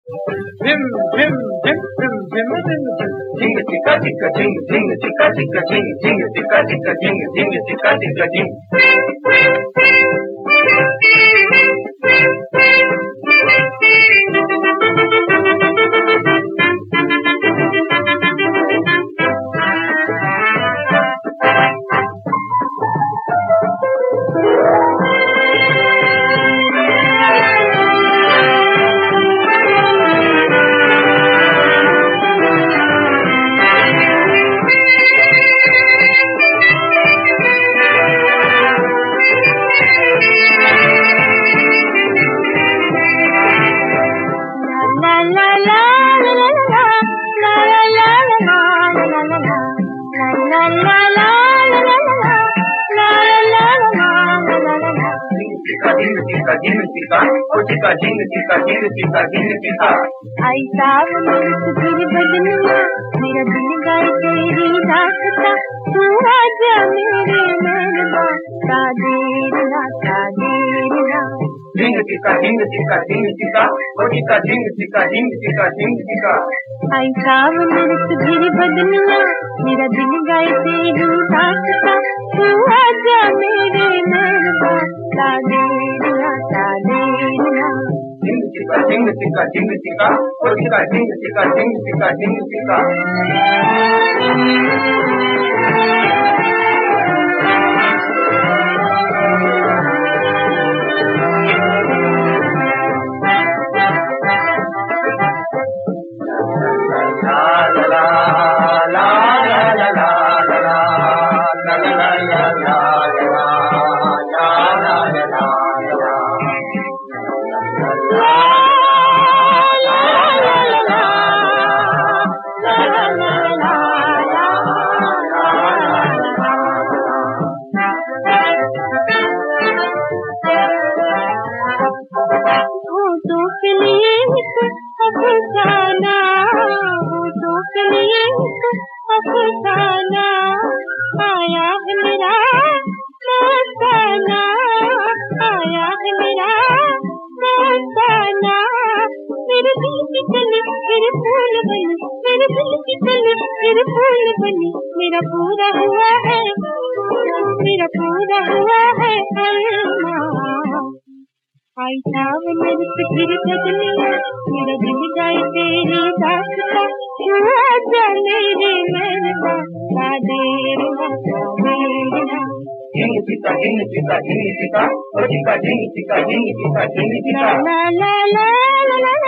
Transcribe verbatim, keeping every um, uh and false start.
Jim, Jim, Jim, Jim, Jim, Jim, Jing, ticka, ticka, jing, jing, ticka, ticka, jing, jing, ticka, ticka, jing, jing, ticka, ticka, jing. आई सावन तुझे बदनिया मेरा दिल गाए तेरी दास्तां तू आजा मेरे मेहरबा ता देर ना ता देर ना जिंग टिका जिंग टिका जिंग टिका ओ टिका जिंग टिका जिंग टिका जिंग टिका आई सावन तुझे बदनिया मेरा दिल गाए तेरी दास्तां तू आजा मेरे मेहरबा ता देर ना ता देर ना Jing tika jing tika jing tika, oh tika jing tika jing tika jing tika. La la la la la la la la la la la la la अफसाना आया है मेरा मस्ताना आया है मेरा मस्ताना मेरे दिल की कली मेरे फूल बनी मेरे दिल की कली मेरे फूल बनी मेरा पूरा हुआ है मेरा पूरा हुआ है अल्लाह आई सावन मेरे फिर बदनिया मेरा दिल गाए तेरी दास्तां तू आजा मेरे मेहरबा ता देर ना ता देर ना जिंग टिका जिंग टिका जिंग टिका ओ टिका जिंग टिका जिंग टिका जिंग टिका ला ला ला ला